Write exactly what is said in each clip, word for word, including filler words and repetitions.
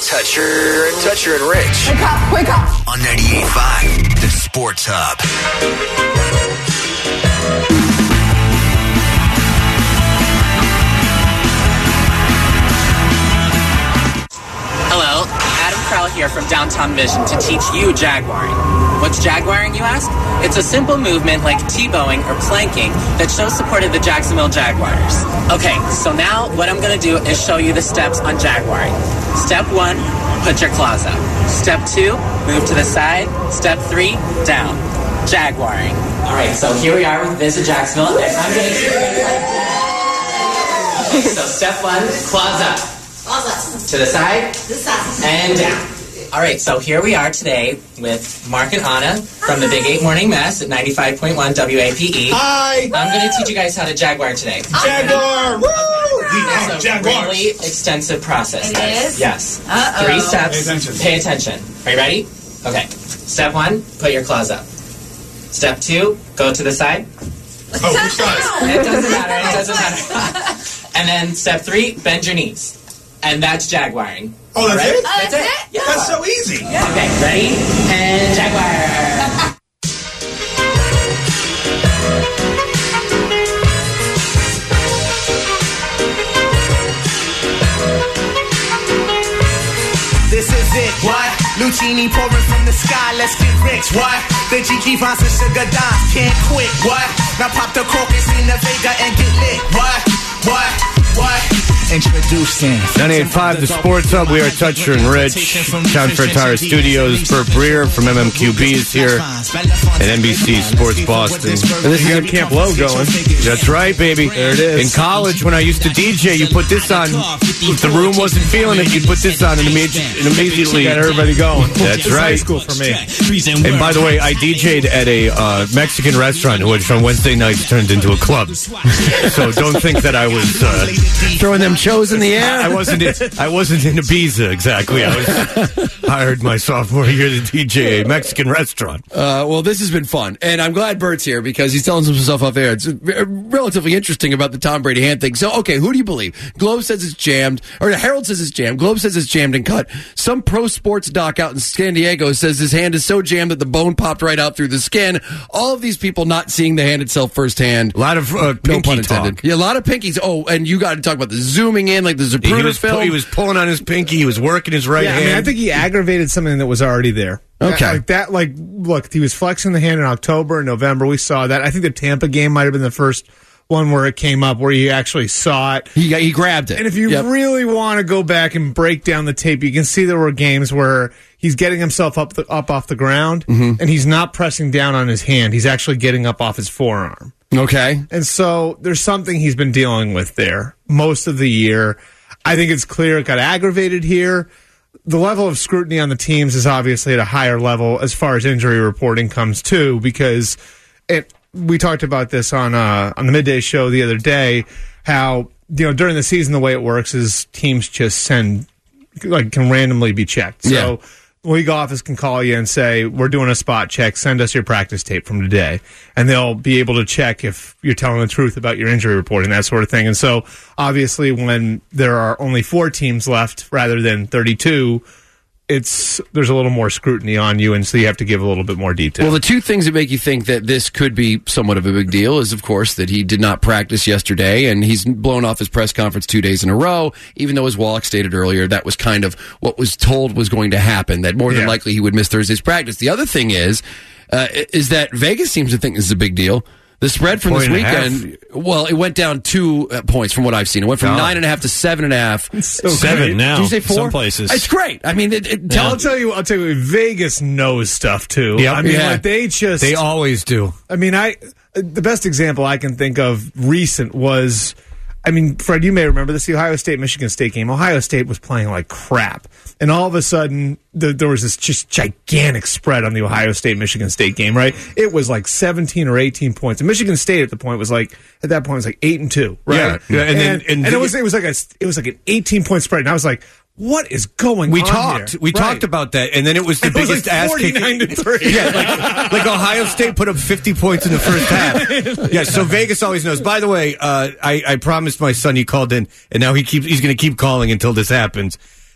Toucher and Toucher and Rich. Wake up, wake up. On ninety-eight point five, the Sports Hub. Hello, Adam Krell here from Downtown Vision to teach you jaguaring. What's jaguaring, you ask? It's a simple movement like T-bowing or planking that shows support of the Jacksonville Jaguars. Okay, so now what I'm going to do is show you the steps on jaguaring. Step one, put your claws up. Step two, move to the side. Step three, down. Jaguaring. All right, so here we are with Visit Jacksonville, and I'm going to... Okay, so step one, claws up. To the side, The side. and down. All right, so here we are today with Mark and Anna from the Big Eight Morning Mess at ninety-five point one W A P E. Hi! I'm going to teach you guys how to jaguar today. Jaguar! Woo! We It's are a Jaguars! really extensive process. It guys. is? Yes. Uh-oh. Three steps. Pay attention. Pay attention. Are you ready? Okay. Step one, put your claws up. Step two, go to the side. Oh, which side? It doesn't matter. It doesn't matter. And then step three, bend your knees. And that's jaguaring. Oh, that's All right? it? That's, That's it? it? Yeah. That's so easy. Okay, ready? And jaguar. This is it. What? Lucini pouring from the sky. Let's get rich. What? The G Vines and Sugar Dimes can't quit. What? Now pop the cork and sing the Vega and get lit. What? What? What? Introducing ninety-eight point five, the Sports Hub. We are Toucher and Rich. John Fertara Studios. Bert Breer from M M Q B is here at N B C Sports Boston. And this is at Camp Low going. That's right, baby. There it is. In college, when I used to D J, you put this on. If the room wasn't feeling it, you'd put this on and, immediately, and immediately Got everybody going. That's It's right. high school for me. And by the way, I D J'd at a uh, Mexican restaurant, which on Wednesday nights turned into a club. So don't think that I was uh, Throwing them shows in the air. I wasn't. In, I wasn't in Ibiza exactly. I was hired my sophomore year to D J a Mexican restaurant. Uh, well, this has been fun, and I'm glad Bert's here because he's telling some stuff off air. It's uh, relatively interesting about the Tom Brady hand thing. So, okay, who do you believe? Globe says it's jammed, or Herald says it's jammed. Globe says it's jammed and cut. Some pro sports doc out in San Diego says his hand is so jammed that the bone popped right out through the skin. All of these people not seeing the hand itself firsthand. A lot of uh, No pinky pun intended. talk. Yeah, a lot of pinkies. Oh, and you got to talk about the zooming in, like the He Zapruder was, film. pu- he was pulling on his pinky. He was working his right Yeah, I hand. mean, I think he aggravated something that was already there. Okay. That, like that, like, look, he was flexing the hand in October and November. We saw that. I think the Tampa game might have been the first one where it came up, where you actually saw it. he, got, he grabbed it. And if you Yep. really want to go back and break down the tape, you can see there were games where he's getting himself up the, up off the ground, Mm-hmm. and he's not pressing down on his hand. He's actually getting up off his forearm. Okay. And so there's something he's been dealing with there most of the year. I think it's clear it got aggravated here. The level of scrutiny on the teams is obviously at a higher level as far as injury reporting comes too, because it, we talked about this on uh, on the midday show the other day, how, you know, during the season the way it works is teams just send, like, can randomly be checked. So Yeah. league office can call you and say, we're doing a spot check, send us your practice tape from today. And they'll be able to check if you're telling the truth about your injury reporting, that sort of thing. And so, obviously, when there are only four teams left rather than thirty-two, it's there's a little more scrutiny on you, and so you have to give a little bit more detail. Well, the two things that make you think that this could be somewhat of a big deal is, of course, that he did not practice yesterday, and he's blown off his press conference two days in a row, even though, as Wallach stated earlier, that was kind of what was told was going to happen, that more than Yeah. likely he would miss Thursday's practice. The other thing is, uh, is that Vegas seems to think this is a big deal. The spread from Point this and a half. weekend, well, it went down two uh, points from what I've seen. It went from Oh. nine and a half to seven and a half. so Seven great. now. Did you say four? Some places. It's great. I mean, it, it, tell I'll tell you, I'll tell you, Vegas knows stuff too. Yep. I mean, Yeah. like they just, They always do. I mean, I the best example I can think of recent was, I mean, Fred, you may remember this, the Ohio State-Michigan State game. Ohio State was playing like crap. And all of a sudden, the, there was this just gigantic spread on the Ohio State-Michigan State game, right? It was like seventeen or eighteen points. And Michigan State at the point was like, at that point, it was like eight and two, right? Yeah, yeah, and and, then- and, and it the- was it was like a it was like an eighteen-point spread. And I was like, what is going We on talked. here? We Right. talked about that, and then it was the It was biggest like ass forty-nine kicking. to three. Yeah, like, like Ohio State put up fifty points in the first half. Yeah, so Vegas always knows. By the way, uh, I, I promised my son he called in, and now he keeps he's going to keep calling until this happens.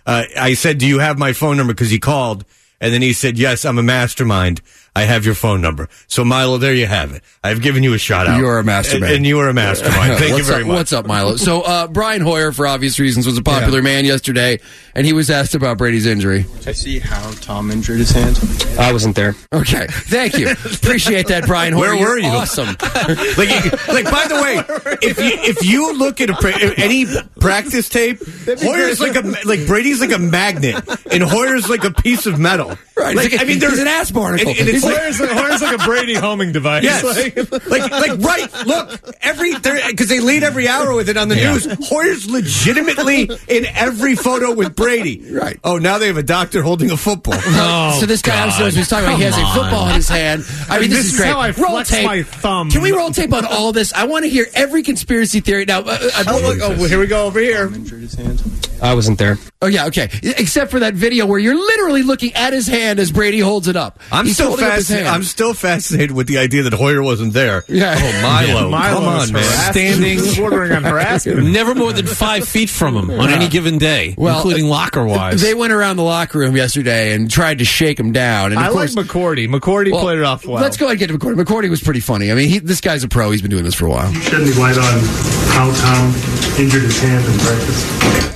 Uh, I said, do you have my phone number? Because he called, and then he said, yes, I'm a mastermind. I have your phone number. So, Milo, there you have it. I've given you a shout out. You're a mastermind. And, and you are a mastermind. Thank you very up, much. What's up, Milo? So, uh, Brian Hoyer, for obvious reasons, was a popular yeah. man yesterday, and he was asked about Brady's injury. I see how Tom injured his hand. I wasn't there. Okay. Thank you. Appreciate that, Brian Hoyer. Where were you? You're awesome. like, like, by the way, if you if you look at a pra- any practice tape, Hoyer's like a like Brady's like a magnet, and Hoyer's like a piece of metal. Right. Like, like a, I mean, there's an ass barnacle. And, and it's Hoyer's, like, Hoyer's like a Brady homing device. Yes. Like, like, like, right. Look, every because they lead every hour with it on the yeah. news. Hoyer's legitimately in every photo with Brady. Right. Oh, now they have a doctor holding a football. Oh, so this guy God. obviously was talking about. He has Come a football on. in his hand. I mean, this, this is great. How I roll flex tape. my thumb. Can we roll tape on all this? I want to hear every conspiracy theory. Now, uh, I, oh, look, oh, well, here we go over here. Tom injured his hand. I wasn't there. Oh yeah, okay. Except for that video where you're literally looking at his hand as Brady holds it up. I'm He's still fascinated. I'm still fascinated with the idea that Hoyer wasn't there. Yeah. Oh, Milo, yeah, Milo come on, man. Standing, bordering on harassment. Never more than five feet from him on any given day, well, including locker wise. They went around the locker room yesterday and tried to shake him down. And of I course, like McCourty. McCourty well, played it off well. Let's go ahead and get to McCourty. McCourty was pretty funny. I mean, he, this guy's a pro. He's been doing this for a while. Shed any light on how Tom injured his hand in practice?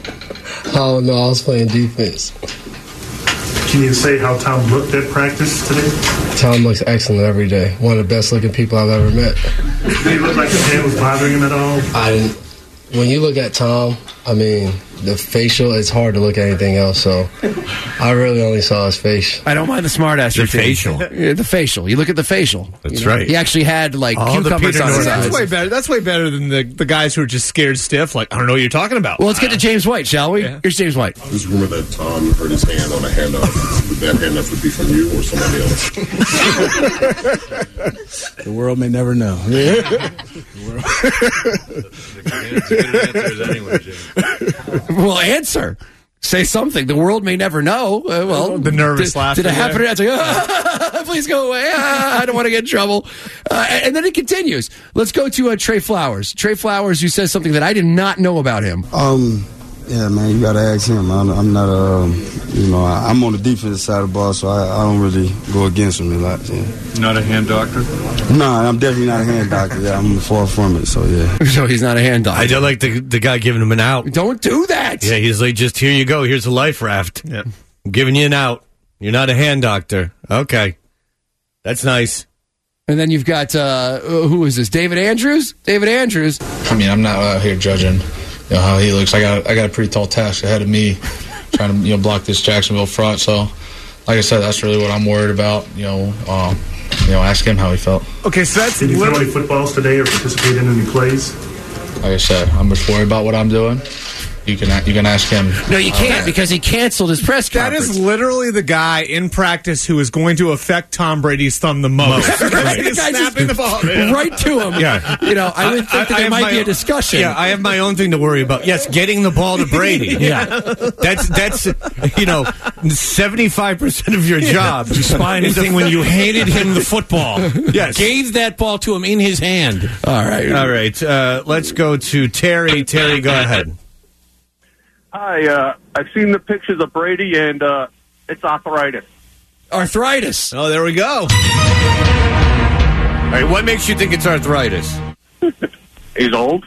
Oh, no, I was playing defense. Can you say how Tom looked at practice today? Tom looks excellent every day. One of the best looking people I've ever met. Did he look like his hand was bothering him at all? I didn't. When you look at Tom, I mean, the facial, it's hard to look at anything else, so I really only saw his face. I don't mind the smart ass The routine. facial. Yeah, the facial. You look at the facial. That's you know? right. He actually had, like, All the cucumbers Peter on his North- eyes. That's way better. That's way better than the, the guys who are just scared stiff. Like, I don't know what you're talking about. Well, let's get to James White, shall we? Yeah. Here's James White. There's rumor that Tom hurt his hand on a handoff. Would that handoff would be from you or somebody else? The world may never know. Well, answer. Say something. The world may never know. Uh, well, The nervous did, laughter Did it happen? there. It's like, ah, please go away. Ah, I don't want to get in trouble. Uh, and then it continues. Let's go to uh, Trey Flowers. Trey Flowers, who says something that I did not know about him. Um, yeah, man, you got to ask him. I'm, I'm not, um, you know, I, I'm on the defensive side of the ball, so I, I don't really go against him a lot. Yeah. Not a hand doctor? No, I'm definitely not a hand doctor. Yeah, I'm far from it, so yeah. So he's not a hand doctor. I do like the the guy giving him an out. Don't do that. Yeah, he's like, just here you go. Here's a life raft. Yeah. I'm giving you an out. You're not a hand doctor. Okay. That's nice. And then you've got, uh, who is this? David Andrews? David Andrews. I mean, I'm not out here judging, you know, how he looks. I got I got a pretty tall task ahead of me trying to, you know, block this Jacksonville front. So, like I said, that's really what I'm worried about. You know, um, you know, ask him how he felt. Okay, so that's Did you throw literally. any footballs today or participate in any plays? Like I said, I'm just worried about what I'm doing. You can you can ask him. No, you can't because he canceled his press That conference. is literally the guy in practice who is going to affect Tom Brady's thumb the most. Right. He's The guy just- snapping the ball. man. right to him. Yeah. You know, I would think I- that I there have might my be a own- discussion. Yeah, I have my own thing to worry about. Yes, getting the ball to Brady. Yeah. That's, that's you know, seventy-five percent of your job. Despite anything when you handed him the football. Yes. Gave that ball to him in his hand. All right. All right. Uh, let's go to Terry. Terry, go ahead. Hi, uh, I've seen the pictures of Brady, and uh, it's arthritis. Arthritis. Oh, there we go. All right. What makes you think it's arthritis? He's old.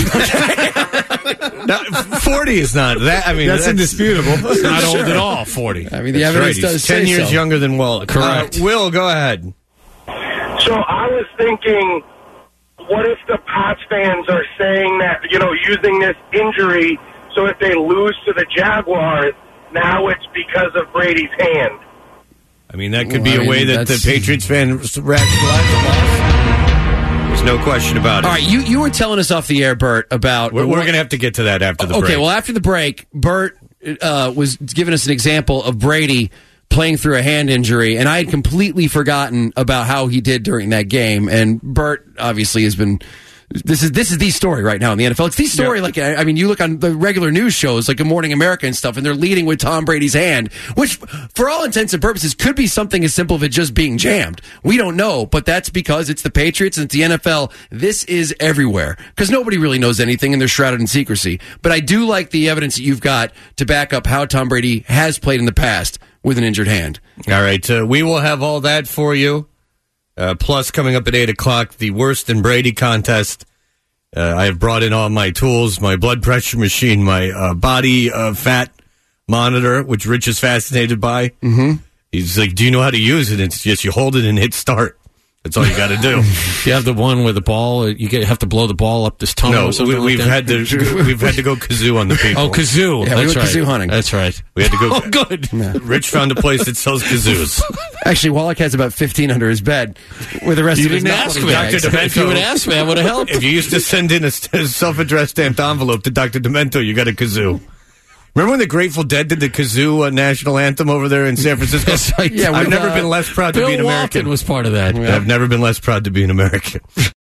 No, forty is not that. I mean, That's indisputable. It's not old at all, forty. I mean, the That's evidence right. does He's say ten years so. younger than Wall. Correct. Uh, Will, go ahead. So I was thinking, what if the Pats fans are saying that, you know, using this injury, so if they lose to the Jaguars, now it's because of Brady's hand? I mean, that could Well, be I a way mean, that the that's- Patriots fan rationalizes a loss. There's no question about it. All right, you, you were telling us off the air, Bert, about... We're, we're going to have to get to that after the okay, break. well, after the break, Bert uh, was giving us an example of Brady playing through a hand injury, and I had completely forgotten about how he did during that game. And Bert obviously has been This is this is the story right now in the N F L. It's the story. Yeah. Like I I mean, you look on the regular news shows like Good Morning America and stuff, and they're leading with Tom Brady's hand, which, for all intents and purposes, could be something as simple as it just being jammed. We don't know, but that's because it's the Patriots and it's the N F L. This is everywhere because nobody really knows anything, and they're shrouded in secrecy. But I do like the evidence that you've got to back up how Tom Brady has played in the past with an injured hand. All right, uh, we will have all that for you. Uh, plus, coming up at eight o'clock, the Worst in Brady contest. Uh, I have brought in all my tools, my blood pressure machine, my uh, body uh, fat monitor, which Rich is fascinated by. Mm-hmm. He's like, do you know how to use it? It's just you hold it and hit start. That's all you got to do. You have the one where the ball, you get, have to blow the ball up this tunnel No, or something we, we've like that? had to we've had to go kazoo on the people. Oh, kazoo. Yeah, we That's went right. kazoo hunting. That's right. We had to go. Oh, good. Rich found a place that sells kazoos. Actually, Wallach has about fifteen under his bed with the rest You of his didn't ask novelty me. bags. Doctor If you would ask me, I would have helped. If you used to send in a self-addressed stamped envelope to Doctor Demento, you got a kazoo. Remember when the Grateful Dead did the kazoo uh, national anthem over there in San Francisco? Yes, I Yeah, I've with, never uh, been less proud to Bill be an American. Walton was part of that. I've never been less proud to be an American.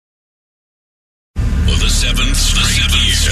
For the seventh straight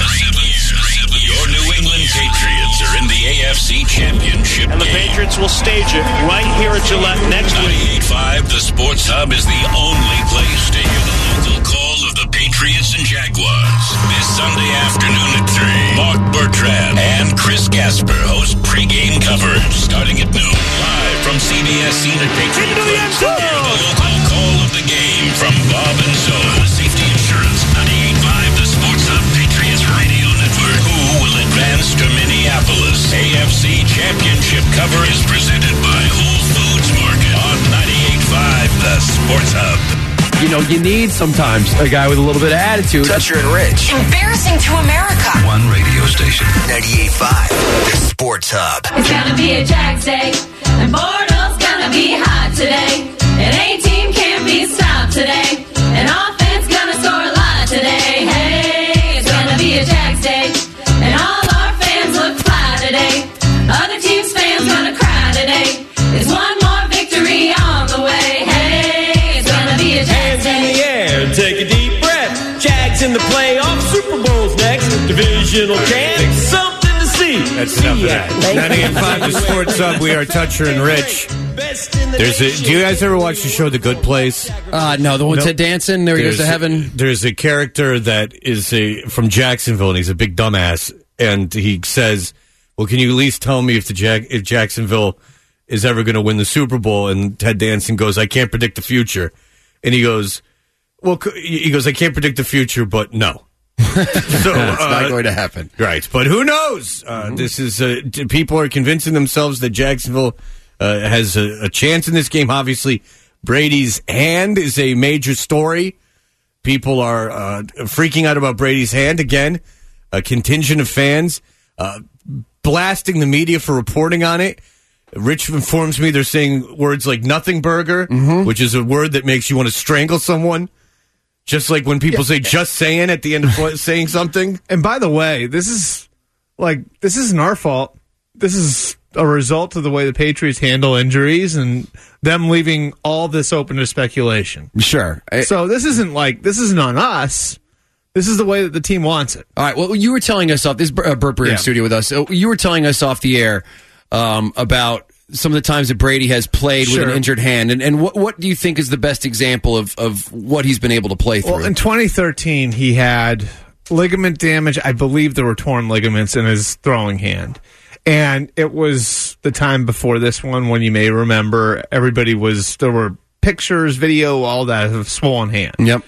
year, your New England Patriots are in the A F C Championship And the game. Patriots will stage it right here at Gillette next week. ninety-eight point five, the Sports Hub is the only place to hear the local call of the Patriots and Jaguars. This Sunday afternoon at three, Mark Bertrand and Chris Gasper host pregame coverage starting at noon. Live from C B S Scene at Patriot Place. Hear the local call of the game from Bob and Zoe. Safety Insurance, ninety-eight point five, the Sports Hub Patriots Radio Network. Who will advance to Minneapolis? A F C Championship cover is presented by Whole Foods Market on ninety-eight point five, the Sports Hub. You know, you need sometimes a guy with a little bit of attitude. Toucher and Rich. Embarrassing to America. One radio station. ninety-eight point five. The Sports Hub. It's gonna be a Jack's day, and Bordel's gonna be hot today. An A-team can't be stopped today. An offense gonna score a lot today. Hey, it's gonna be a Jack's day, and all our fans look fly today. Other teams' fans gonna cry today. There's one more victory on the way. Hey, it's gonna be a Jack's Hands in the air, take a deep breath. Jags in the playoffs, Super Bowl's next. Divisional champs, something to see. That's enough of that. ninety-eight point five, the Sports Hub. We are Toucher and Rich. There's a, do you guys ever watch the show The Good Place? Uh, no, the one Nope. Ted Danson, there he goes to There's- heaven. There's a character that is a from Jacksonville, and he's a big dumbass. And he says, "Well, can you at least tell me if the Jack if Jacksonville is ever going to win the Super Bowl?" And Ted Danson goes, "I can't predict the future." And he goes, "Well, c- he goes, I can't predict the future, but no." So It's not uh, going to happen. Right, but who knows? Uh, This is uh, t- people are convincing themselves that Jacksonville uh, has a, a chance in this game. Obviously, Brady's hand is a major story. People are uh, freaking out about Brady's hand again. A contingent of fans uh, blasting the media for reporting on it. Rich informs me they're saying words like "nothing burger," which is a word that makes you want to strangle someone. Just like when people say "just saying" at the end of saying something. And by the way, this is like this isn't our fault. This is a result of the way the Patriots handle injuries and them leaving all this open to speculation. Sure. So this isn't like this isn't on us. This is the way that the team wants it. All right. Well, you were telling us off this uh, Burt Breer in Yeah. studio with us. So you were telling us off the air um, about some of the times that Brady has played with Sure. an injured hand, and, and what what do you think is the best example of, of what he's been able to play through? Well, in twenty thirteen, he had ligament damage. I believe there were torn ligaments in his throwing hand. And it was the time before this one when you may remember everybody was, there were pictures, video, all that of swollen hand. Yep.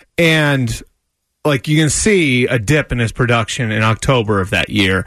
And like you can see a dip in his production in October of that year.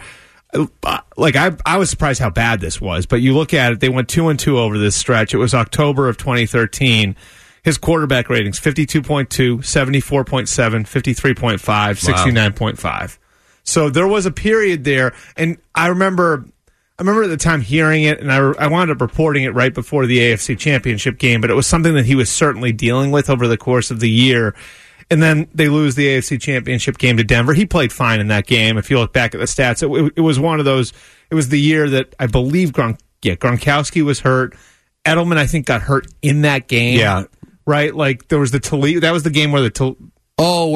Like I, I was surprised how bad this was, but you look at it, they went two and two over this stretch. It was October of twenty thirteen. His quarterback ratings, fifty-two point two, seventy-four point seven, fifty-three point five, sixty-nine point five. So there was a period there, and I remember, I remember at the time hearing it, and I, I wound up reporting it right before the A F C Championship game, but it was something that he was certainly dealing with over the course of the year. And then they lose the A F C Championship game to Denver. He played fine in that game. If you look back at the stats, it, it was one of those. It was the year that I believe Gronk, yeah, Gronkowski was hurt. Edelman, I think, got hurt in that game. Yeah. Right? Like, there was the Toledo. That was the game where the Toledo. Oh, where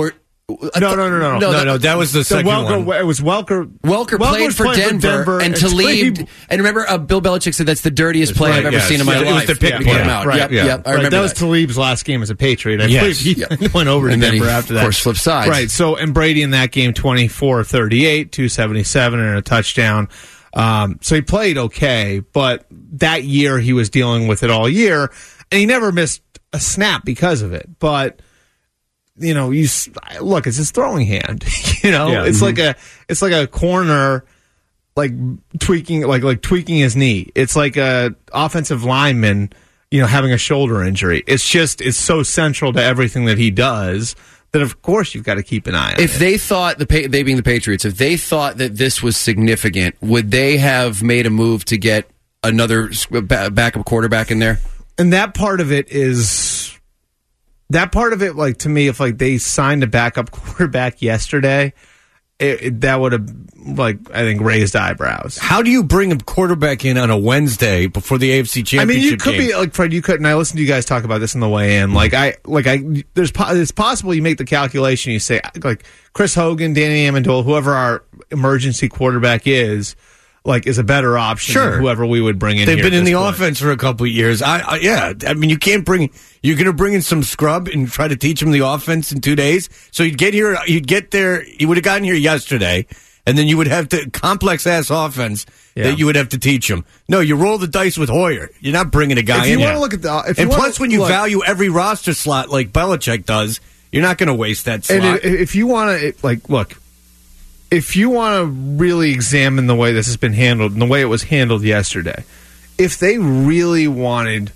No, no, no, no, no, no, no. That was the second Welker, one. It was Welker. Welker played for playing Denver, for Denver and and Talib. Talib- And remember, uh, Bill Belichick said that's the dirtiest play right, I've ever yes. seen in my Yeah, it was life. the pick Yeah, play. get him out. Right, Yep, yeah. yep. I Right, remember that was Talib's last game as a Patriot. I Yes. believe he Yep. went over to And then Denver he, after that. of course, flipped sides. Right. So, and Brady in that game, twenty-four thirty-eight, two seventy-seven, and a touchdown. Um, so he played okay, but that year he was dealing with it all year, and he never missed a snap because of it. But you know, you s- look, it's his throwing hand. you know, Yeah. it's Mm-hmm. like a it's like a corner, like tweaking, like like tweaking his knee. It's like a offensive lineman, you know, having a shoulder injury. It's just it's so central to everything that he does that of course you've got to keep an eye on. If it. they thought the Pa- they being the Patriots, if they thought that this was significant, would they have made a move to get another s- ba- backup quarterback in there? And that part of it is that part of it, like to me, if like they signed a backup quarterback yesterday, it, it- that would have like I think raised eyebrows. How do you bring a quarterback in on a Wednesday before the A F C I Championship mean, you could game? be like Fred. You could, and I listened to you guys talk about this on the way in. Like I, like I, there's po- it's possible you make the calculation. You say like Chris Hogan, Danny Amendola, whoever our emergency quarterback is, like is a better option Sure. than whoever we would bring in. They've here been at in this the point. offense for a couple of years. I, I yeah, I mean, you can't bring. You're going to bring in some scrub and try to teach him the offense in two days. So you'd get here, you'd get there. You would have gotten here yesterday, and then you would have to complex ass offense Yeah. that you would have to teach him. No, you roll the dice with Hoyer. You're not bringing a guy If you in. want to look at the, if you and wanna plus, when you look- value every roster slot like Belichick does, you're not going to waste that slot. And i- if you want to, like, look, if you want to really examine the way this has been handled and the way it was handled yesterday, if they really wanted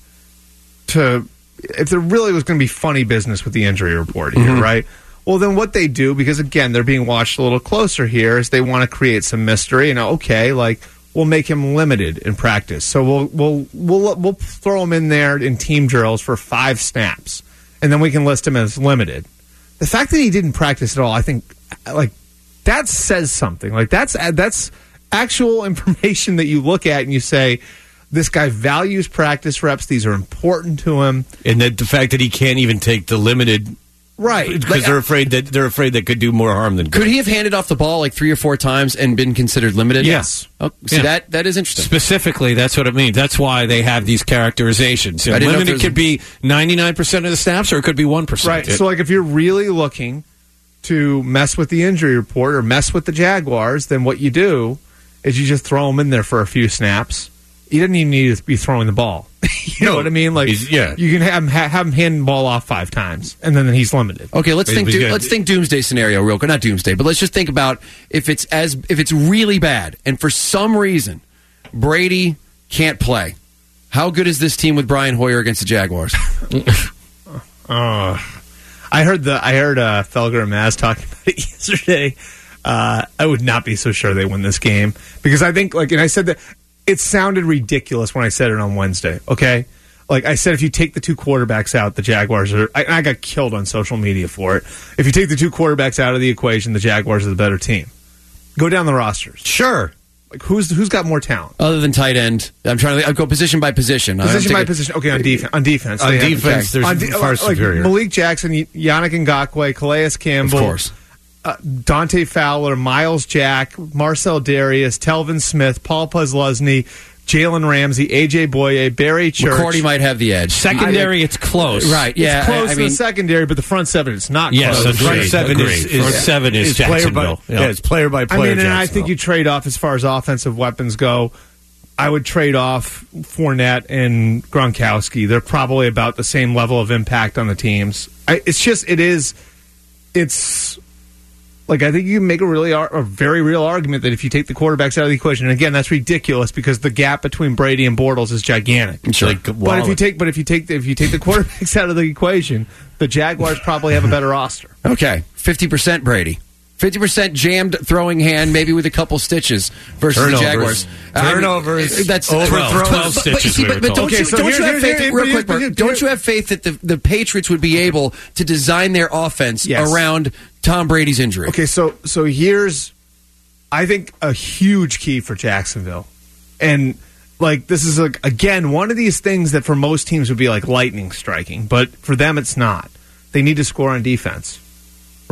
to, if there really was going to be funny business with the injury report here, Mhm. right? Well, then what they do, because again, they're being watched a little closer here, is they want to create some mystery. You know, okay, like we'll make him limited in practice, so we'll we'll we'll we'll throw him in there in team drills for five snaps, and then we can list him as limited. The fact that he didn't practice at all, I think, like that says something. Like that's that's actual information that you look at and you say, this guy values practice reps. These are important to him. and that the fact that he can't even take the limited, right? Because Like, they're afraid that they're afraid that could do more harm than good. Could he have handed off the ball like three or four times and been considered limited? Yes. Oh, see, Yeah. that that is interesting. Specifically, that's what it means. That's why they have these characterizations. You know, I didn't know if limited there could be ninety-nine percent of the snaps, or it could be one percent. Right. So, like, if you're really looking to mess with the injury report or mess with the Jaguars, then what you do is you just throw him in there for a few snaps. He doesn't even need to be throwing the ball. you know what I mean? Like, He's- yeah. you can have him, ha- have him hand the ball off five times, and then he's limited. Okay, let's But think. he's Do, gonna- let's think doomsday scenario real quick. Not doomsday, but let's just think about if it's as if it's really bad, and for some reason Brady can't play. How good is this team with Brian Hoyer against the Jaguars? Uh, I heard the I heard uh, Felger and Maz talking about it yesterday. Uh, I would not be so sure they win this game because I think, like, and I said that it sounded ridiculous when I said it on Wednesday. Okay, like I said, if you take the two quarterbacks out, the Jaguars are. I, I got killed on social media for it. If you take the two quarterbacks out of the equation, the Jaguars are the better team. Go down the rosters. Sure. Like who's who's got more talent? Other than tight end, I'm trying to I'll go position by position. I'm Position by thinking- position. Okay, on defense. On defense. On they have- defense, there's on de- far like superior. Malik Jackson, Y- Yannick Ngakoue, Calais Campbell, Of course. uh, Dante Fowler, Miles Jack, Marcel Darius, Telvin Smith, Paul Posluszny, Jalen Ramsey, A J Boye, Barry Church. McCourty might have the edge. Secondary, it's close. Right? Yeah. It's close I, I to mean, the secondary, but the front seven, it's not Yes, close. agreed. Front seven agreed. is, is Front seven is player by, Jacksonville. yeah. Yeah. it's player by I player. mean, and I think Jacksonville. you trade off as far as offensive weapons go. I would trade off Fournette and Gronkowski. They're probably about the same level of impact on the teams. I, it's just, it is, it's like I think you can make a really, ar- a very real argument that if you take the quarterbacks out of the equation, and again, that's ridiculous because the gap between Brady and Bortles is gigantic. Sure. Like, But if you take, but if you take, the, if you take the quarterbacks out of the equation, the Jaguars probably have a better roster. okay, fifty percent Brady. fifty percent jammed throwing hand, maybe with a couple stitches versus Turnovers. the Jaguars. Turnovers. I mean, that's Overthrows. But, but, but, you stitches, see, we but, were but told. don't Okay, you, so don't here's- you have here's- faith? here's- Real here's- quick, Mark, here's- don't you have faith that the, the Patriots would be able to design their offense Yes. around Tom Brady's injury? Okay, so so here's, I think, a huge key for Jacksonville, and like this is like again one of these things that for most teams would be like lightning striking, but for them it's not. They need to score on defense,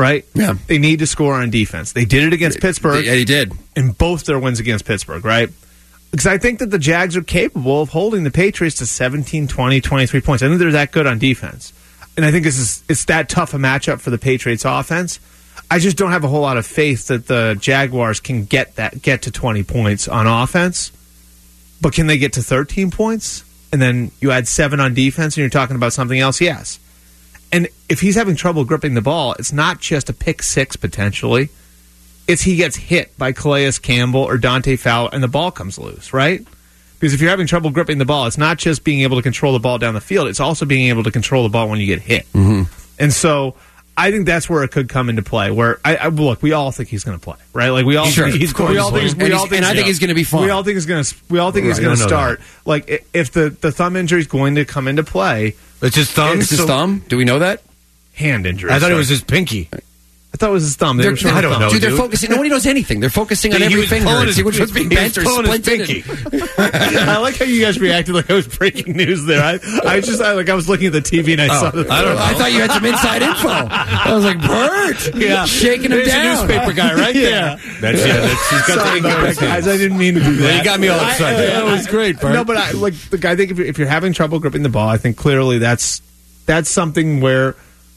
right? Yeah. They need to score on defense. They did it against Pittsburgh. Yeah, he did. In both their wins against Pittsburgh, right? Because I think that the Jags are capable of holding the Patriots to seventeen, twenty, twenty-three points. I think they're that good on defense. And I think this is it's that tough a matchup for the Patriots offense. I just don't have a whole lot of faith that the Jaguars can get that get to twenty points on offense. But can they get to thirteen points? And then you add seven on defense and you're talking about something else? Yes. And if he's having trouble gripping the ball, it's not just a pick six potentially. It's he gets hit by Calais Campbell or Dante Fowler and the ball comes loose, right? Because if you're having trouble gripping the ball, it's not just being able to control the ball down the field. It's also being able to control the ball when you get hit. Mm-hmm. And so I think that's where it could come into play. Where I, I look, we all think he's going to play, right? Like we all, sure, think he's going. We all think, he's, we and, all he's, think and I think he's going to be fine. We all think he's going to. We all think right, he's going to start. That. Like if the the thumb injury is going to come into play, it's his thumb. It's his so, thumb. Do we know that? Hand injury. I thought sorry. it was his pinky. I thought it was his thumb. They They're, were showing I don't thumb. know, dude. They're dude. focusing. Nobody knows anything. They're focusing on He every was finger pulling and his- see which one's being he was bent or pulling his splinted. pinky. I like how you guys reacted like I was breaking news there. I, I just I, like I was looking at the T V and I Oh, saw the I don't know. I thought you had some inside info. I was like, Bert, Yeah. shaking him There's a down. newspaper guy right there. That's yeah. That's, he's got Sorry the about English that, guys. hands. I didn't mean to do that. Well, you got me all I- excited. I- That was great, Bert. No, but I like the guy. I think if you're, if you're having trouble gripping the ball, I think clearly that's that's something where.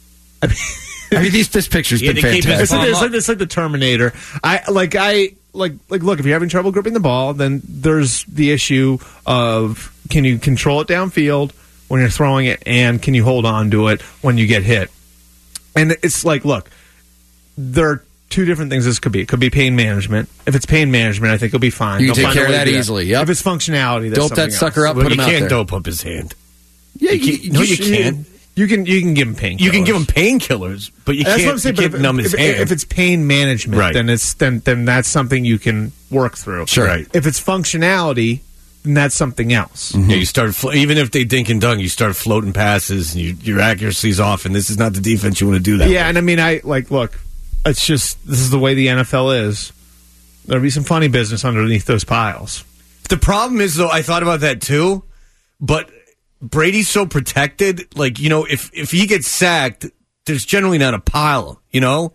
I mean, I mean, these, this picture's Yeah, been they keep his It's fantastic. like, it's, like, it's like the Terminator. I like I like like look. If you're having trouble gripping the ball, then there's the issue of can you control it downfield when you're throwing it, and can you hold on to it when you get hit? And it's like, look, there are two different things this could be. It could be pain management. If it's pain management, I think it'll be fine. You can They'll take find a care of way to that do easily, yep. If it's functionality, that's Dope something that sucker else. up, Well, put you him out can't there. dope up his hand. Yeah, You you, can't- no, you can. You can you can give him painkillers. You can give him painkillers, but you That's can't, what I'm saying. you But can't if, numb his if, hand. if it's pain management, Right. then it's then then that's something you can work through. Sure. Right. If it's functionality, then that's something else. Yeah, you start flo- even if they dink and dunk, you start floating passes, and you, your accuracy's off. And this is not the defense you want to do that. Yeah, with. and I mean, I like look. It's just this is the way the N F L is. There'll be some funny business underneath those piles. The problem is, though, I thought about that too, but Brady's so protected. Like, you know, if if he gets sacked, there's generally not a pile. You know,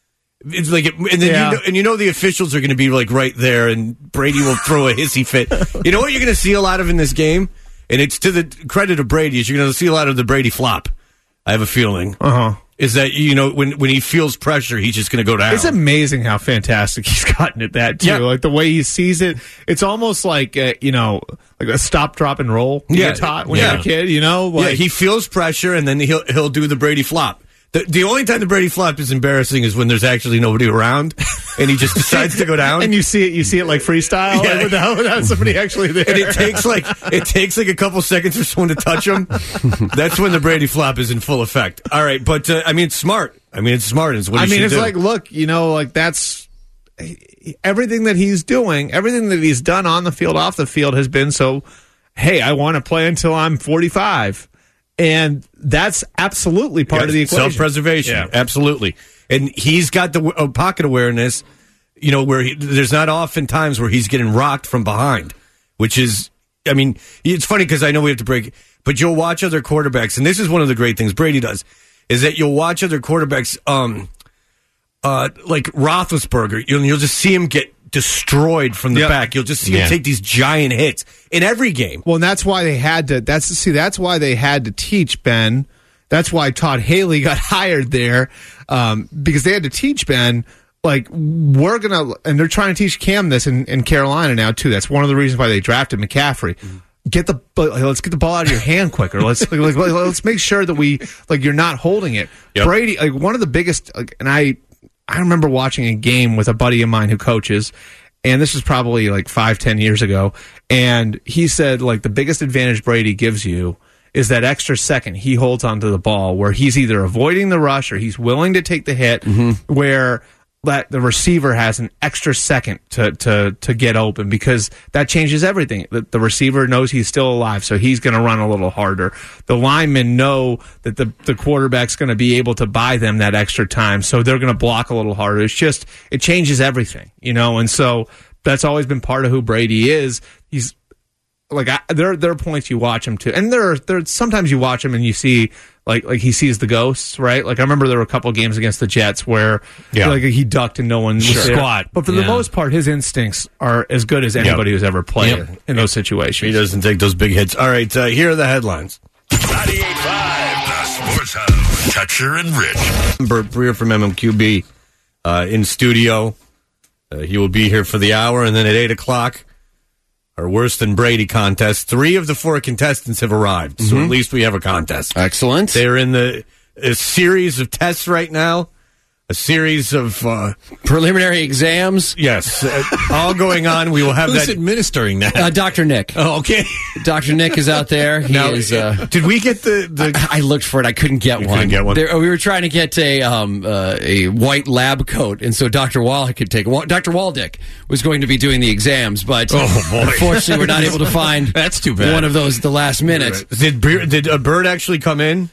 it's like, it, and then Yeah. you know, and you know the officials are going to be like right there, and Brady will throw a hissy fit. You know what you're going to see a lot of in this game, and it's to the credit of Brady, is you're going to see a lot of the Brady flop. I have a feeling. Uh huh. Is that, you know, when when he feels pressure, he's just going to go down. It's amazing how fantastic he's gotten at that too. Yeah. Like the way he sees it, it's almost like uh, you know, like a stop, drop, and roll. You Yeah. get taught when Yeah. you're a kid. You know, like, yeah, he feels pressure, and then he'll he'll do the Brady flop. The, the only time the Brady flop is embarrassing is when there's actually nobody around, and he just decides to go down. and you see it, you see it like freestyle, Yeah. like without, without somebody actually there. And it takes like it takes like a couple seconds for someone to touch him. That's when the Brady flop is in full effect. All right, but uh, I mean, it's smart. I mean, it's smart. It's what I he mean, should it's do. like, look, you know, like that's everything that he's doing, everything that he's done on the field, off the field has been so, hey, I want to play until I'm forty-five. And that's absolutely part Yeah, of the equation. self-preservation, Yeah. absolutely. And he's got the uh, pocket awareness, you know, where he, there's not often times where he's getting rocked from behind, which is, I mean, it's funny because I know we have to break, but you'll watch other quarterbacks, and this is one of the great things Brady does, is that you'll watch other quarterbacks, um, uh, like Roethlisberger, you'll, you'll just see him get destroyed from the Yep. back. You'll just see Yeah. him take these giant hits in every game. Well, and that's why they had to. That's see. That's why they had to teach Ben. That's why Todd Haley got hired there, um, because they had to teach Ben. Like we're gonna, and they're trying to teach Cam this in, in Carolina now too. That's one of the reasons why they drafted McCaffrey. Get the let's get the ball out of your hand quicker. Let's like, like, let's make sure that we like you're not holding it. Yep. Brady, like one of the biggest, like, and I I remember watching a game with a buddy of mine who coaches. And this was probably like five, ten years ago. And he said, like, the biggest advantage Brady gives you is that extra second he holds onto the ball where he's either avoiding the rush or he's willing to take the hit, Mm-hmm. where that the receiver has an extra second to, to, to get open, because that changes everything. The, the receiver knows he's still alive, so he's going to run a little harder. The linemen know that the, the quarterback's going to be able to buy them that extra time, so they're going to block a little harder. It's just, it changes everything, you know, and so that's always been part of who Brady is. He's like I, there there are points you watch him to, and there are there sometimes you watch him and you see like like he sees the ghosts, right? Like I remember there were a couple of games against the Jets where Yeah. like he ducked and no one was Sure. there. Squat. But for the Yeah. most part, his instincts are as good as anybody who's ever played Yep. in those situations. He doesn't take those big hits. All right, uh, here are the headlines. ninety-eight point five, the Sports Hub. Toucher and Rich. Bert Breer from M M Q B uh, in studio. Uh, he will be here for the hour, and then at eight o'clock, our Worse Than Brady contest. Three of the four contestants have arrived, so Mhm. at least we have a contest. Excellent. They're in the a series of tests right now, a series of uh, preliminary exams. Yes, uh, all going on. We will have Who's that. administering that? Uh, Doctor Nick. Oh, okay. Doctor Nick is out there. He Now, is. Uh, did we get the? the I, I looked for it. I couldn't get You one. couldn't get one? There, we were trying to get a um, uh, a white lab coat, and so Doctor Wall could take. Wa- Doctor Waldick was going to be doing the exams, but Oh, boy. unfortunately, we're not able to find. That's too bad. One of those at the last minute. Did Bre- did a Bird actually come in?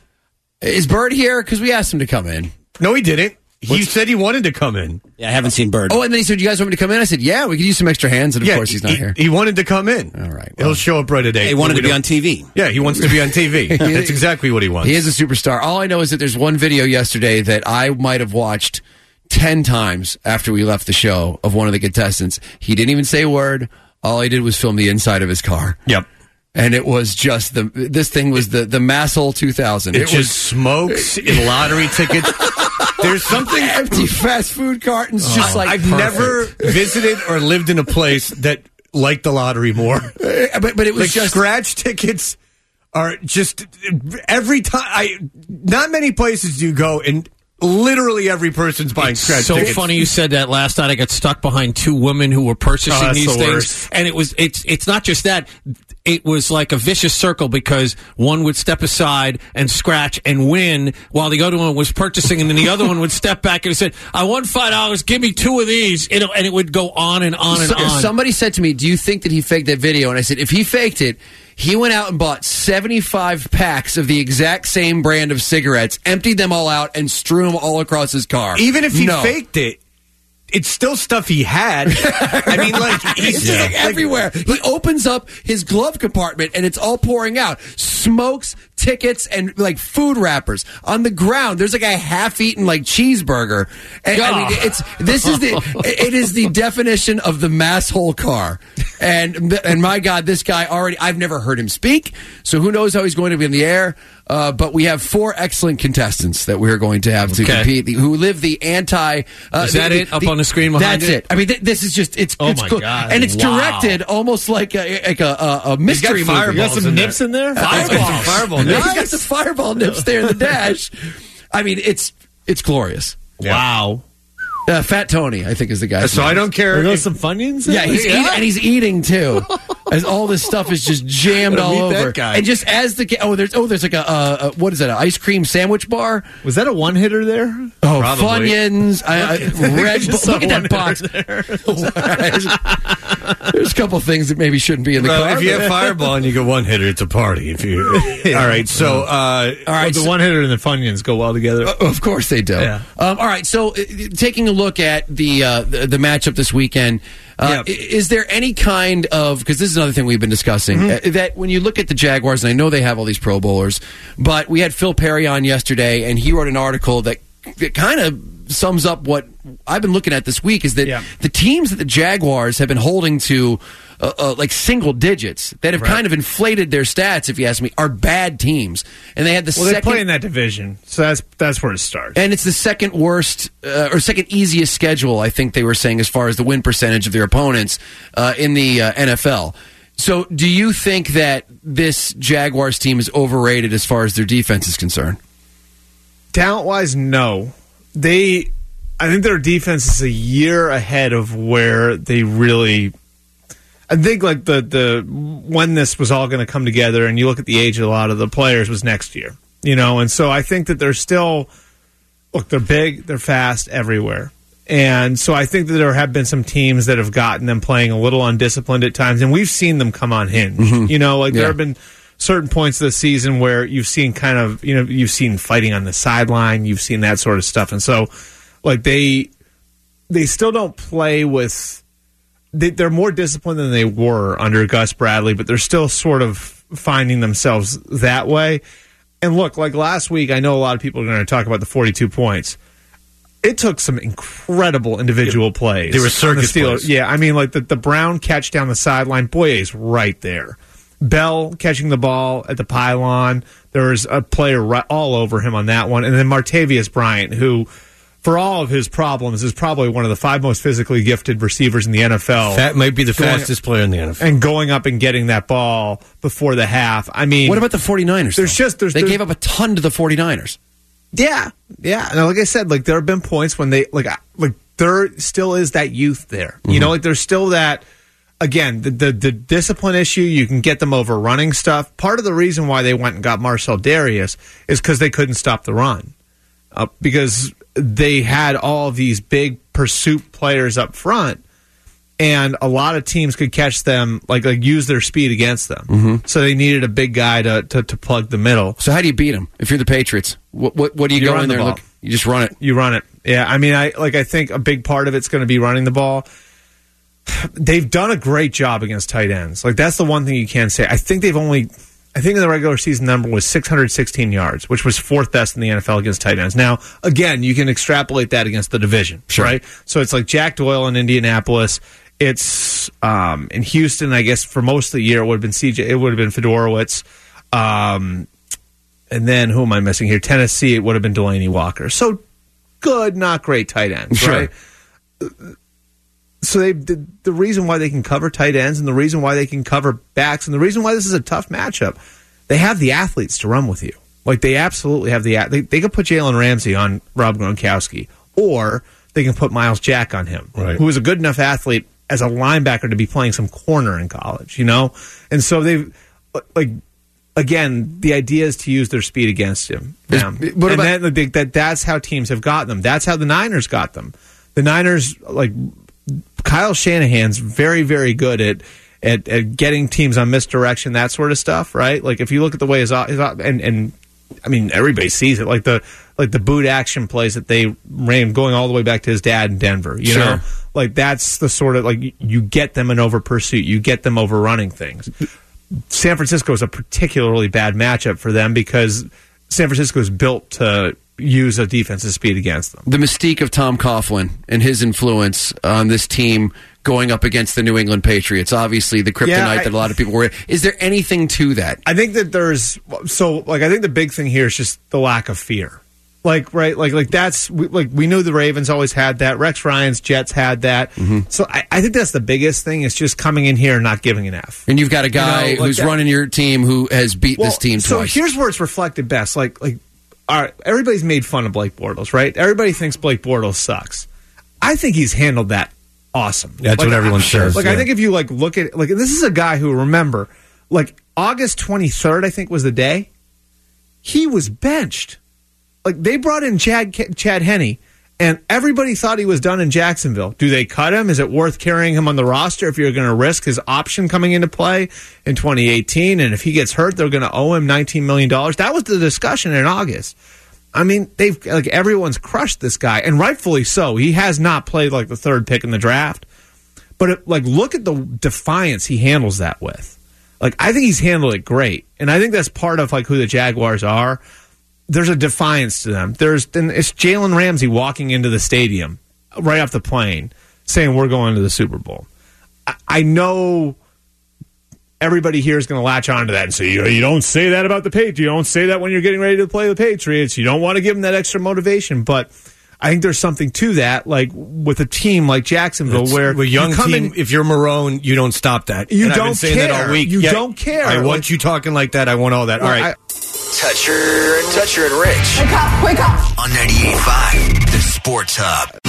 Is Bird here? Because we asked him to come in. No, he didn't. He said he wanted to come in. Yeah, I haven't seen Bird. Oh, and then he said, "You guys want me to come in?" I said, "Yeah, we could use some extra hands." And of Yeah, course, he's not he, here. He wanted to come in. All right, He'll show up right at eight. He wanted We to be don't- on T V. Yeah, he wants to be on T V. That's exactly what he wants. He is a superstar. All I know is that there's one video yesterday that I might have watched ten times after we left the show of one of the contestants. He didn't even say a word. All he did was film the inside of his car. Yep. And it was just the, this thing was the, the Masshole two thousand. It, It, just was smokes in lottery tickets. There's something empty fast food cartons, just like I've perfect. never visited or lived in a place that liked the lottery more. Uh, But, but it was Like just scratch tickets are just every time. I not many places do you go and literally every person's buying It's scratch so tickets. funny you said that. Last night I got stuck behind two women who were purchasing Oh, that's these the things, worst. and it was it's it's not just that. It was like a vicious circle because one would step aside and scratch and win while the other one was purchasing, and then the other one would step back and said, "I won five dollars. Give me two of these." You know, and it would go on and on and So- on. Somebody said to me, "Do you think that he faked that video?" And I said, "If he faked it, he went out and bought seventy-five packs of the exact same brand of cigarettes, emptied them all out, and strewn them all across his car." Even if he No. faked it, it's still stuff he had. I mean, like he's It's just like everywhere. He opens up his glove compartment and it's all pouring out. Smokes, tickets, and like food wrappers on the ground. There's like a half-eaten like cheeseburger. And I mean, it's this is the it is the definition of the masshole car. And and my God, this guy already. I've never heard him speak, so who knows how he's going to be in the air. Uh, but we have four excellent contestants that we're going to have to Okay. compete, who live the anti. Uh, Is that the- it up on the screen behind That's it? it. I mean, th- this is just it's. Oh it's my cool. God. And it's Wow. directed almost like a like a, a, a mystery got movie. fireballs You got some in nips in there? Fireballs. Fireball Yeah, nips. He's got some fireball nips there in the dash. I mean, it's it's glorious. Wow. Uh, Fat Tony, I think, is the guy. So I don't care. Are those if- some Funyuns? Yeah, he's eating, and he's eating too. As all this stuff is just jammed Gotta all meet that over, guy. and just as the ga- oh, there's oh, there's like a, uh, a what is that? An ice cream sandwich bar? Was that a one hitter there? Oh, Probably. Funyuns, I, I, Red Bull. Just Look at saw that box. There's a couple things that maybe shouldn't be in the Well, car. if you but- have Fireball and you go one hitter, it's a party. If you, all right. So, uh, all right, the so- one hitter and the Funyuns go well together. Uh, Of course they do. Yeah. Um, all right. So, uh, taking a look at the uh, the, the matchup this weekend, uh, Yeah. i- is there any kind of because this is another thing we've been discussing Mm-hmm. uh, that when you look at the Jaguars, and I know they have all these Pro Bowlers, but we had Phil Perry on yesterday, and he wrote an article that, that kind of sums up what I've been looking at this week is that Yeah. the teams that the Jaguars have been holding to. Uh, uh, like single digits that have Right. kind of inflated their stats, if you ask me, are bad teams, and they had the Well, they second. play in that division, so that's that's where it starts. And it's the second worst uh, or second easiest schedule, I think they were saying, as far as the win percentage of their opponents uh, in the uh, N F L. So, do you think that this Jaguars team is overrated as far as their defense is concerned? Talent wise, no. They, I think their defense is a year ahead of where they really. I think like the the when this was all going to come together, and you look at the age of a lot of the players, was next year. You know, and so I think that they're still look. They're big, they're fast everywhere, and so I think that there have been some teams that have gotten them playing a little undisciplined at times, and we've seen them come on hinge. Mhm. You know, like Yeah. there have been certain points this season where you've seen kind of you know you've seen fighting on the sideline, you've seen that sort of stuff, and so like they they still don't play with they, they're more disciplined than they were under Gus Bradley, but they're still sort of finding themselves that way. And look, like last week, I know a lot of people are going to talk about the forty-two points. It took some incredible individual plays. They were circus the plays. Yeah, I mean, like the, the Brown catch down the sideline, Boye's right there. Bell catching the ball at the pylon. There was a player right, all over him on that one. And then Martavius Bryant, who, for all of his problems, is probably one of the five most physically gifted receivers in the N F L. That might be the Going- fastest player in the N F L. And going up and getting that ball before the half. I mean, What about the 49ers? There's though? just there's they there's- gave up a ton to the 49ers. Yeah, yeah. And like I said, like there have been points when they like I- like there still is that youth there. You know, like there's still that. Again, the, the the discipline issue, you can get them over running stuff. Part of the reason why they went and got Marcel Darius is because they couldn't stop the run. Uh, because they had all these big pursuit players up front, and a lot of teams could catch them, like like use their speed against them. Mm-hmm. So they needed a big guy to, to, to plug the middle. So how do you beat them if you're the Patriots? What what, what do you, You go run in the there? ball. Look, you just run it. You run it. Yeah, I mean, I like. I think a big part of it's going to be running the ball. They've done a great job against tight ends. Like that's the one thing you can say. I think they've only. I think the regular season number was six hundred sixteen yards, which was fourth best in the N F L against tight ends. Now, again, you can extrapolate that against the division, Sure. right? So it's like Jack Doyle in Indianapolis. It's um, in Houston. I guess for most of the year it would have been C J. It would have been Fedorowicz. Um, and then who am I missing here? Tennessee. It would have been Delaney Walker. So good, not great tight ends, Sure. right? So they the, the reason why they can cover tight ends and the reason why they can cover backs and the reason why this is a tough matchup, they have the athletes to run with you. Like they absolutely have the they they could put Jalen Ramsey on Rob Gronkowski, or they can put Myles Jack on him, Right. who is a good enough athlete as a linebacker to be playing some corner in college, you know. And so they've like. Again, the idea is to use their speed against him. Is- Um, what and about- that, that, that that's how teams have got them. That's how the Niners got them. The Niners, like Kyle Shanahan's, very very good at at, at getting teams on misdirection, that sort of stuff. Right? Like if you look at the way his, his and and I mean everybody sees it. Like the like the boot action plays that they ran, going all the way back to his dad in Denver. You Sure. know, like that's the sort of like you, you get them in over pursuit. You get them overrunning things. San Francisco is a particularly bad matchup for them because San Francisco is built to use a defensive speed against them. The mystique of Tom Coughlin and his influence on this team going up against the New England Patriots, obviously the kryptonite Yeah, I- that a lot of people were. Is there anything to that? I think that there's so like I think the big thing here is just the lack of fear. Like right, like like that's we, like we knew the Ravens always had that. Rex Ryan's Jets had that. So I, I think that's the biggest thing is just coming in here and not giving an F. And you've got a guy You know, like who's that- running your team who has beat Well, this team so twice. here's where it's reflected best. Like, like, all right, everybody's made fun of Blake Bortles, right? Everybody thinks Blake Bortles sucks. I think he's handled that awesome. That's Like, what everyone I- says, Like, yeah. I think if you like look at like this is a guy who remember like August twenty-third, I think was the day he was benched. Like they brought in Chad Chad Henne, and everybody thought he was done in Jacksonville. Do they cut him? Is it worth carrying him on the roster if you're going to risk his option coming into play in twenty eighteen? And if he gets hurt, they're going to owe him nineteen million dollars. That was the discussion in August. I mean, they've like everyone's crushed this guy, and rightfully so. He has not played like the third pick in the draft, but it, like look at the defiance he handles that with. Like I think he's handled it great, and I think that's part of like who the Jaguars are. There's a defiance to them. There's then it's Jalen Ramsey walking into the stadium right off the plane saying we're going to the Super Bowl. I, I know everybody here is going to latch onto that and say you, you don't say that about the Patriots. You don't say that when you're getting ready to play the Patriots. You don't want to give them that extra motivation, but I think there's something to that. Like with a team like Jacksonville, It's- where with a young you come team, in, if you're Marone, you don't stop that. You And I've been don't saying that all care. week. You Yeah, don't care. I want Like- you talking like that. I want all that. All Well, right. Toucher, Toucher and Rich. Wake up, wake up. On ninety-eight point five, the Sports Hub.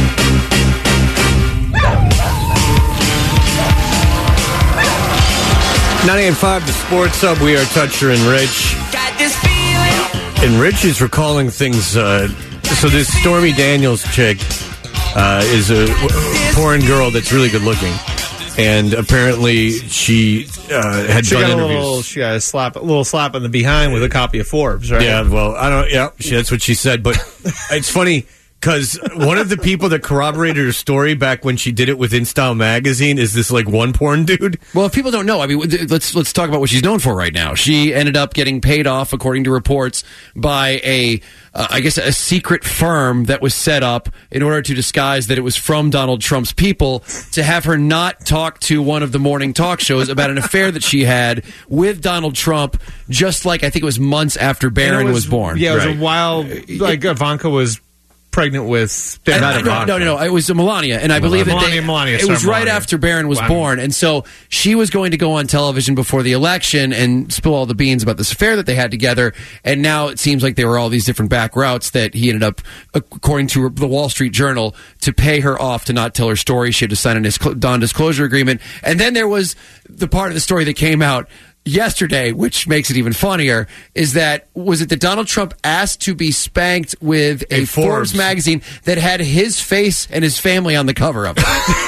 ninety-eight point five, the Sports Hub. We are Toucher and Rich. Got this feeling. And Rich is recalling things. Uh, so this Stormy Daniels chick uh, is a w- foreign girl that's really good looking. And apparently she uh, had she done got a interviews. little, she got a slap, a little slap in the behind with a copy of Forbes, right? Yeah, well, I don't. Yeah, she, that's what she said. But it's funny Because one of the people that corroborated her story back when she did it with InStyle magazine is this like one porn dude. Well, if people don't know, I mean, let's let's talk about what she's known for right now. She ended up getting paid off, according to reports, by a, uh, I guess, a secret firm that was set up in order to disguise that it was from Donald Trump's people to have her not talk to one of the morning talk shows about an affair that she had with Donald Trump, just like I think it was months after Barron was, was born. Yeah, it was right. a while, like Ivanka was pregnant with And, no, no, no, no. It was Melania, and I believe that Melania, they, Melania, it sorry, was right Melania. after Barron was Wow. born, and so she was going to go on television before the election and spill all the beans about this affair that they had together. And now it seems like there were all these different back routes that he ended up, according to the Wall Street Journal, to pay her off to not tell her story. She had to sign a dis- non-disclosure agreement, and then there was the part of the story that came out yesterday, which makes it even funnier, is that was it that Donald Trump asked to be spanked with a, A Forbes. Forbes. magazine that had his face and his family on the cover of it.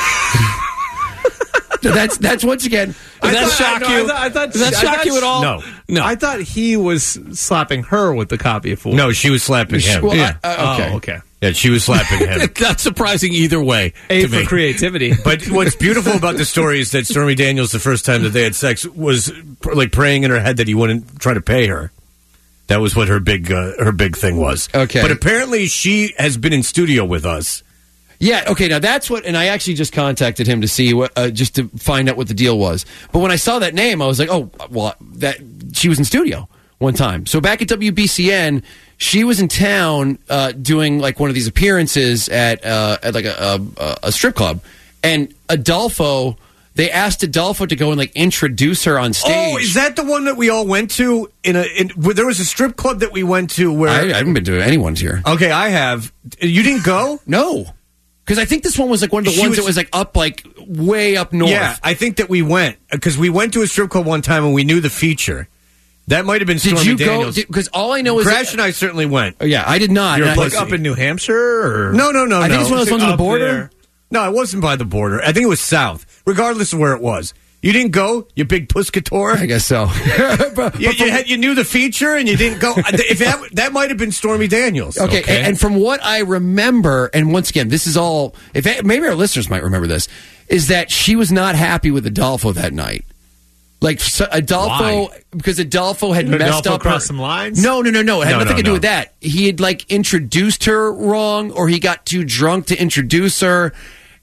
So that's that's once again. Does that shock I, you? no, I thought, I thought, Does that I shock thought you at all? No. No. I thought he was slapping her with the copy of Forbes. No, she was slapping him. Well, yeah. I- uh, okay. Oh, okay. yeah, she was slapping him. Not surprising either way. A to for me. creativity. But what's beautiful about the story is that Stormy Daniels, the first time that they had sex, was pr- like praying in her head that he wouldn't try to pay her. That was what her big uh, her big thing was. Okay. But apparently she has been in studio with us. Yeah, okay, now that's what, and I actually just contacted him to see what, uh, just to find out what the deal was. But when I saw that name, I was like, oh, well, that she was in studio one time. So back at W B C N, she was in town uh, doing like one of these appearances at, uh, at like a, a, a strip club, and Adolfo. They asked Adolfo to go and like introduce her on stage. Oh, is that the one that we all went to? In a in, where there was a strip club that we went to where I, I haven't been to anyone's here. Okay, I have. You didn't go? No. Because I think this one was like one of the She ones was- that was like up, like way up north. Yeah, I think that we went because we went to a strip club one time and we knew the feature. That might have been Did Stormy you go? Daniels. Because all I know is Crash that, and I certainly went. Oh, yeah, I did not. You're And a I- Like up in New Hampshire? Or? No, no, no, I no. think it's one of those ones on the Up border. there. No, it wasn't by the border. I think it was south. Regardless of where it was, you didn't go. You big puscator. I guess so. But- You, but you, from- had, you knew the feature and you didn't go. If that, that might have been Stormy Daniels. Okay, And, and from what I remember, and once again, this is all. If maybe our listeners might remember this, is that she was not happy with Adolfo that night. Like so Adolfo, Why? because Adolfo had Did messed Adolfo up cross her- some lines? No, no, no, no. It had No, nothing no, to do no. with that. He had like introduced her wrong, or he got too drunk to introduce her.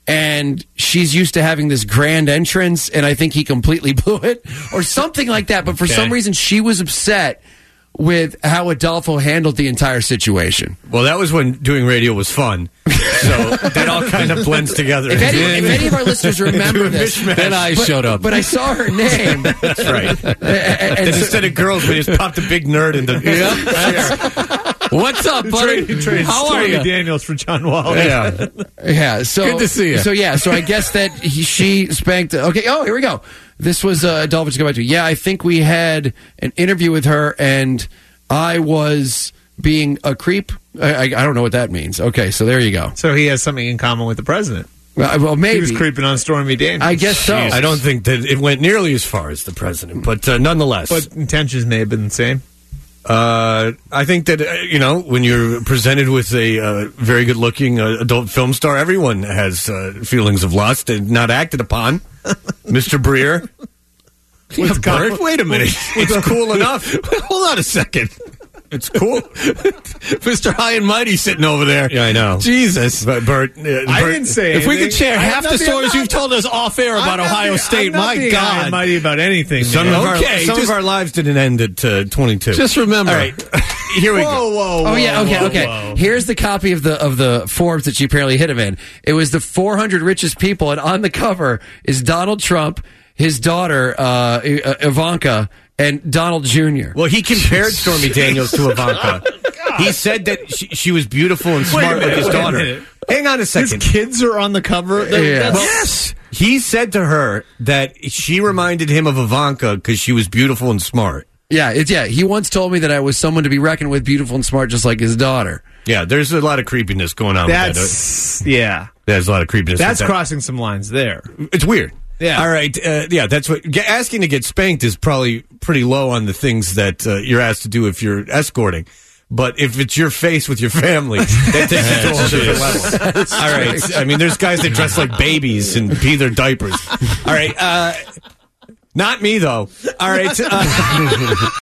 And she's used to having this grand entrance, and I think he completely blew it, or something like that. But for Okay. some reason, she was upset with how Adolfo handled the entire situation. Well, that was when doing radio was fun. So that all kind of blends together. If any, if any of our listeners remember Into a this, mishmash. Then I but, showed up. But I saw her name. That's right. and, And and so- instead of girls, we just popped a big nerd in the. What's up, buddy? Trade, trade How are Stormy you? Daniels for John Wall. Yeah. yeah, so Good to see you. So yeah, so I guess that he, she spanked. Okay, oh here we go. This was uh, Adolfo to go back to. Yeah, I think we had an interview with her, and I was being a creep. I, I, I don't know what that means. Okay, so there you go. So he has something in common with the president. Well, well He maybe was creeping on Stormy Daniels. I guess so. I don't think that it went nearly as far as the president, but uh, nonetheless. But intentions may have been the same. Uh, I think that, uh, you know, when you're presented with a uh, very good looking uh, adult film star, everyone has uh, feelings of lust and not acted upon. Mister Breer. What's Bert, com- wait a minute. It's cool enough. Hold on a second. It's cool. Mister High and Mighty sitting over there. Yeah, I know. Jesus. But Bert, uh, I Bert- didn't say If we anything. could share I'm half not the being- stories I'm you've told us off air I'm about not Ohio being- State, I'm not my being high and God. mighty about anything. Some, man. of our, Okay, some just- of our lives didn't end at uh, twenty-two. Just remember. All right. Here we Whoa, go. whoa, whoa. Oh yeah, okay, whoa, okay. whoa. Here's the copy of the of the Forbes that she apparently hit him in. It was the four hundred richest people, and on the cover is Donald Trump, his daughter uh, I- Ivanka, and Donald Junior Well, he compared Stormy Daniels to Ivanka. He said that she, she was beautiful and smart a minute, like his wait a daughter. minute. Hang on a His second. kids are on the cover. That- Yeah. that's- Well, Yes. He said to her that she reminded him of Ivanka because she was beautiful and smart. Yeah, it's yeah. He once told me that I was someone to be reckoned with, beautiful and smart, just like his daughter. Yeah, there's a lot of creepiness going on with that. That's yeah. There's a lot of creepiness. That's with that. crossing some lines there. It's weird. Yeah. All right. Uh, yeah, that's what ge- asking to get spanked is probably pretty low on the things that uh, you're asked to do if you're escorting. But if it's your face with your family, that takes it to a whole different level. All right. I mean, there's guys that dress like babies and pee their diapers. All right. Uh, not me, though. All right. Uh,